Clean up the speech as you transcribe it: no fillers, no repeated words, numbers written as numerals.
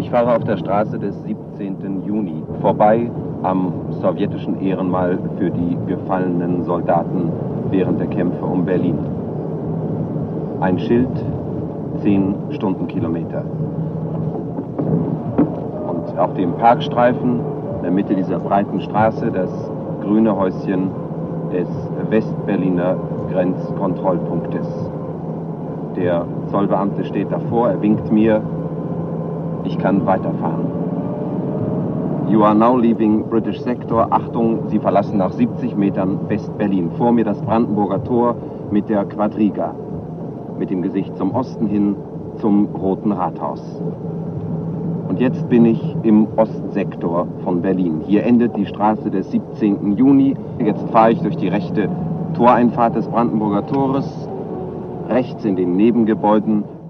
Ich fahre auf der Straße des 17. Juni vorbei am sowjetischen Ehrenmal für die gefallenen Soldaten während der Kämpfe um Berlin. Ein Schild, 10 Stundenkilometer. Und auf dem Parkstreifen in der Mitte dieser breiten Straße das grüne Häuschen des Westberliner Grenzkontrollpunktes. Der Zollbeamte steht davor, er winkt mir, ich kann weiterfahren. You are now leaving British Sector. Achtung, Sie verlassen nach 70 Metern West-Berlin. Vor mir das Brandenburger Tor mit der Quadriga, mit dem Gesicht zum Osten hin zum Roten Rathaus. Und jetzt bin ich im Ostsektor von Berlin. Hier endet die Straße des 17. Juni. Jetzt fahre ich durch die rechte Toreinfahrt des Brandenburger Tores. Rechts in den Nebengebäuden